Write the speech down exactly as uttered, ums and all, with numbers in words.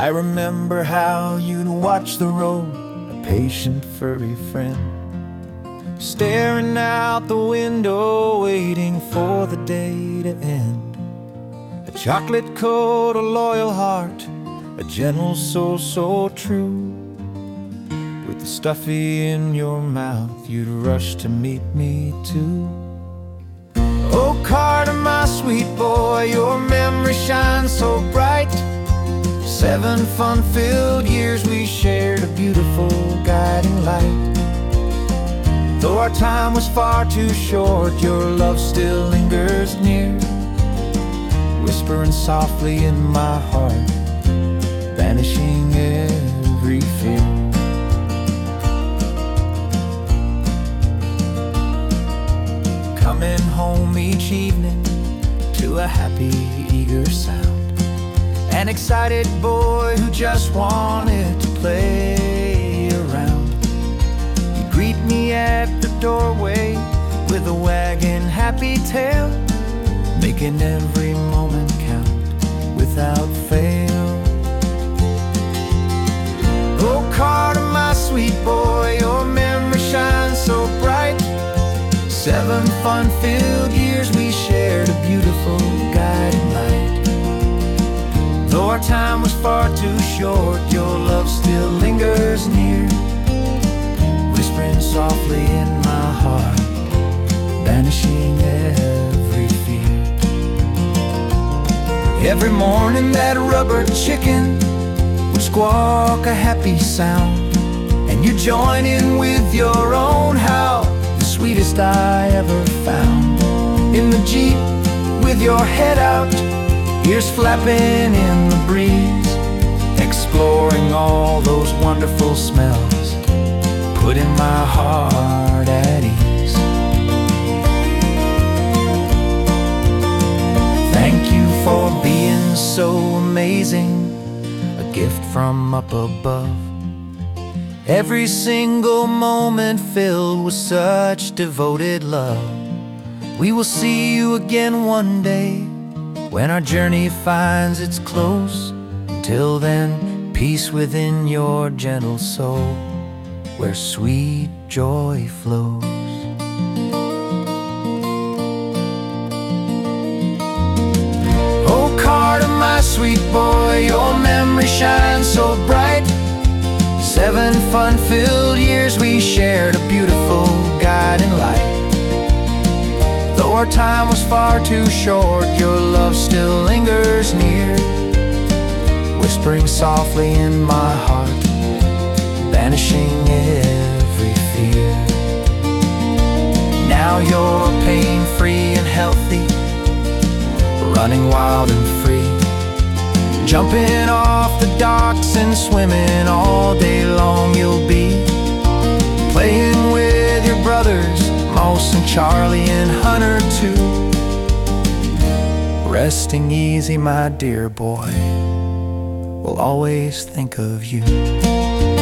I remember how you'd watch the road, a patient furry friend, staring out the window, waiting for the day to end. A chocolate coat, a loyal heart, a gentle soul so true. With the stuffy in your mouth, you'd rush to meet me too. Oh, Carter, my sweet boy, your memory shines so bright. Seven fun-filled years we shared, a beautiful guiding light. Though our time was far too short, your love still lingers near, whispering softly in my heart, banishing every fear. Coming home each evening to a happy, eager sound, an excited boy who just wanted to play around. He'd greet me at the doorway with a wagging happy tail, making every moment count without fail. Oh, Carter, my sweet boy, your memory shines so bright. Seven fun-filled years we shared, a beautiful guiding light. Though our time was far too short, your love still lingers near, whispering softly in my heart, banishing every fear. Every morning that rubber chicken would squawk a happy sound, and you join in with your own howl, the sweetest I ever found. In the Jeep with your head out, ears flapping in the breeze, exploring all those wonderful smells, putting my heart at ease. Thank you for being so amazing, a gift from up above. Every single moment filled with such devoted love. We will see you again one day, when our journey finds its close. Until then, peace within your gentle soul, where sweet joy flows. Oh, Carter, my sweet boy, your memory shines so bright. Seven fun-filled years we shared, a beautiful guiding light. Though our time was far too short, your love still lingers near, whispering softly in my heart, banishing every fear. Now you're pain-free and healthy, running wild and free, jumping off the docks and swimming all day long. You'll be playing with your brothers, Mouse and Charlie and Hunter too, resting easy, my dear boy, we'll always think of you.